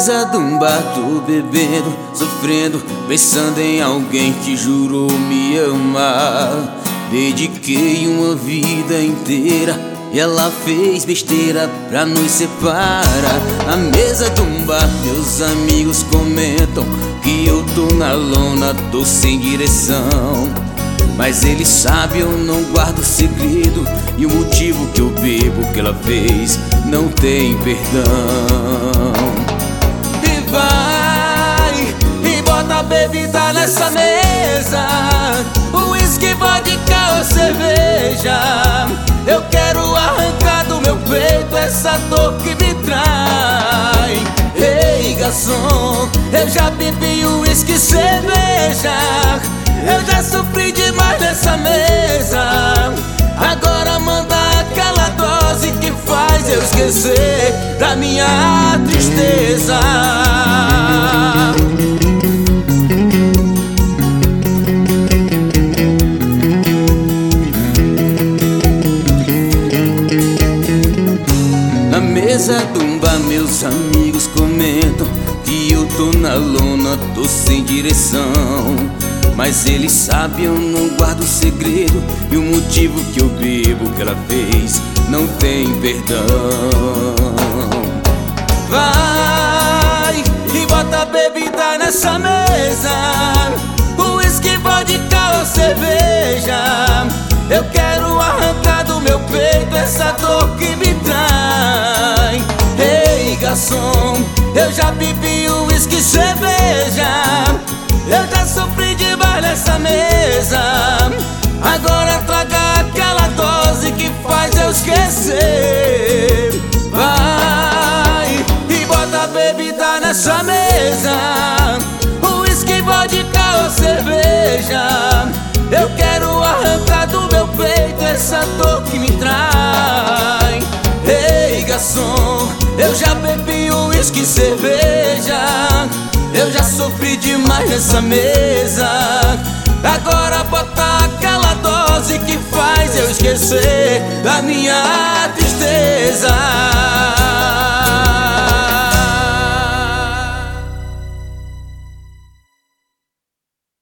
mesa de um bar tô bebendo, sofrendo, pensando em alguém que jurou me amar. Dediquei uma vida inteira e ela fez besteira pra nos separar. Na mesa de um bar meus amigos comentam que eu tô na lona, tô sem direção. Mas ele sabe, eu não guardo segredo, e o motivo que eu bebo que ela fez não tem perdão. E vai, e bota a bebida nessa mesa, uísque, vodka ou cerveja. Eu quero arrancar do meu peito essa dor que me trai. Ei, garçom, eu já bebi uísque e cerveja, eu já sofri demais nessa mesa. Agora manda aquela dose que faz eu esquecer da minha tristeza. Na mesa de um bar meus amigos comentam que eu tô na lona, tô sem direção. Mas ele sabe, eu não guardo segredo, e o motivo que eu bebo que ela fez não tem perdão. Vai e bota a bebida nessa mesa, uísque, vodka ou cerveja. Eu quero arrancar do meu peito essa dor que me trai. Ei, garçom, eu já bebi uísque e cerveja, eu já sofri demais nessa mesa. Agora traga aquela dose que faz eu esquecer. Vai e bota a bebida nessa mesa, uísque, vodka ou cerveja. Eu quero arrancar do meu peito essa dor que me trai. Ei, garçom, eu já bebi uísque e cerveja, eu já sofri demais nessa mesa. Agora bota aquela dose que faz eu esquecer da minha tristeza.